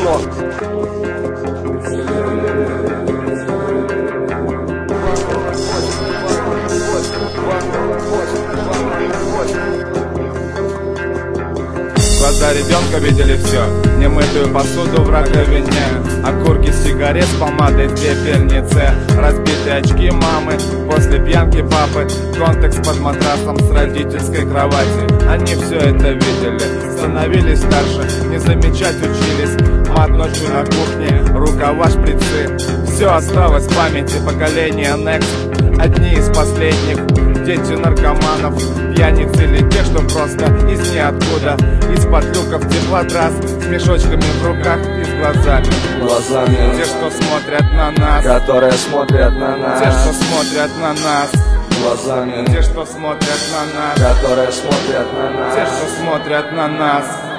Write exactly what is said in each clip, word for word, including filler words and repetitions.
говно. Глаза ребенка видели все, немытую посуду в раковине, окурки сигарет с помадой в пепельнице, разбитые очки мамы после пьянки папы, контекст под матрасом с родительской кровати. Они все это видели, становились старше, не замечать учились. Мат ночью на кухне, рукава, шприцы. Все осталось в памяти поколения Next. Одни из последних, дети наркоманов, пьяницы или тех, что просто из ниоткуда, из-под люков теплотрасс, с мешочками в руках и с глазами. Глазами. Те, что смотрят на нас, которые смотрят на нас. Те, что смотрят на нас. Глазами. Те, что смотрят на нас, которые смотрят на нас. Те, что смотрят на нас.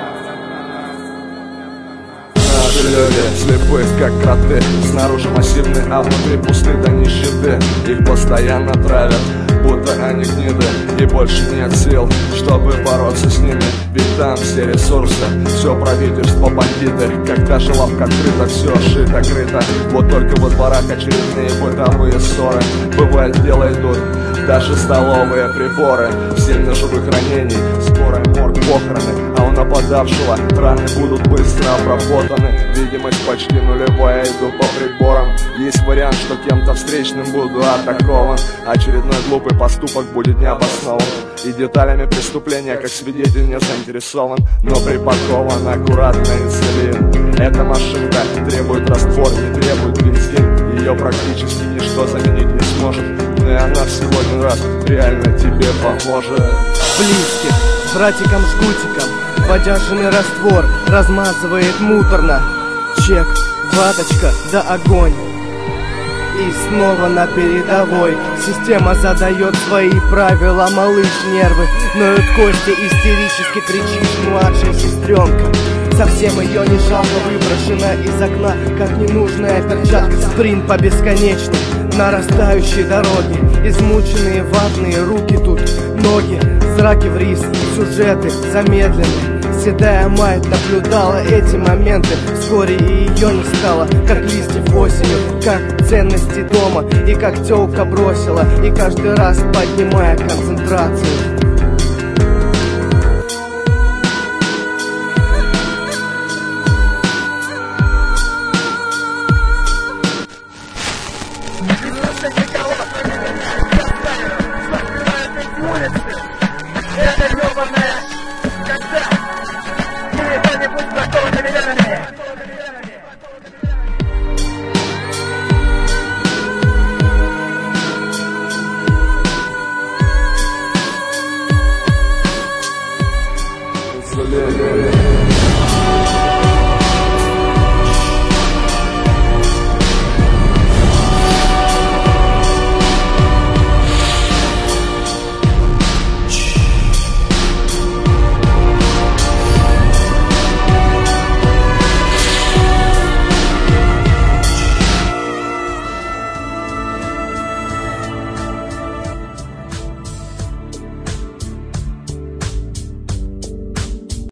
Наши люди слепы, как кроты. Снаружи массивные, а внутри пусты до нищеты. Их постоянно травят, будто они гниды. И больше нет сил, чтобы бороться с ними. Ведь там все ресурсы, все правительство бандиты. Когда же лавка открыта, все шито, крыто. Вот только во дворах очередные бытовые ссоры. Бывает, дело идут даже столовые приборы. Семь ножевых ранений, скорая, морг, похороны. А у нападавшего раны будут быстро обработаны. Видимость почти нулевая, иду по приборам. Есть вариант, что кем-то встречным буду атакован. Очередной глупый поступок будет необоснован. И деталями преступления, как свидетель, не заинтересован. Но припакован аккуратно инсулин. Эта машинка требует раствор, не требует бензин. Ее практически ничто заменить не сможет. Но и она всего один раз реально тебе поможет. Близких, братикам-жгутикам, подержанный раствор размазывает муторно. Чек, ваточка, да огонь. И снова на передовой. Система задает свои правила, малыш нервы ноют кости, истерически кричит младшая сестренка. Совсем ее не жалко, выброшена из окна, как ненужная перчатка. Спринт по бесконечной, нарастающей дороге. Измученные ватные руки тут, ноги, зраки в рис, сюжеты замедленные. Седая мать наблюдала эти моменты. Вскоре и ее не стало, как листьев осенью, как ценности дома. И как тёлка бросила, и каждый раз поднимая концентрацию.